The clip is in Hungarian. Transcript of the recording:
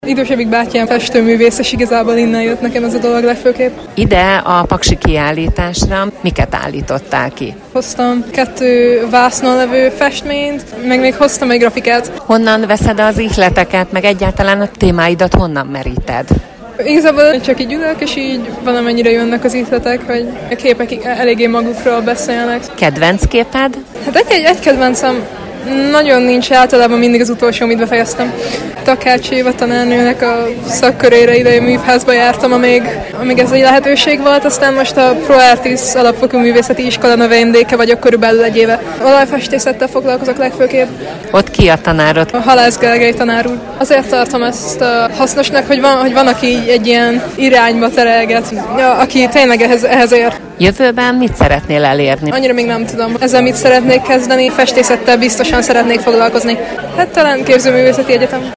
Idősebbik bátyám festőművész, és igazából innen jött nekem ez a dolog legfőképp. Ide a paksi kiállításra miket állítottál ki? Hoztam 2 vásznon levő festményt, meg még hoztam egy grafikát. Honnan veszed az ihleteket, meg egyáltalán a témáidat honnan meríted? Igazából csak így ülök, és így valamennyire jönnek az ihletek, hogy a képek eléggé magukról beszélnek. Kedvenc képed? Hát egy kedvencem nagyon nincs, általában mindig az utolsó, amit befejeztem. Takács Éva tanárnőnek a szakkörére idei művházba jártam, amíg ez egy lehetőség volt, aztán most a ProArtis alapfokú művészeti iskola növendéke vagyok körülbelül egy éve. Olajfestészettel foglalkozok legfőképp. Ott ki a tanárod? A Halász Gergely tanár úr. Azért tartom ezt hasznosnak, hogy van aki egy ilyen irányba terelget, aki tényleg ehhez ért. Jövőben mit szeretnél elérni? Annyira még nem tudom. Ezzel mit szeretnék kezdeni? Festészettel biztosan szeretnék foglalkozni. Hát talán képzőművészeti egyetem.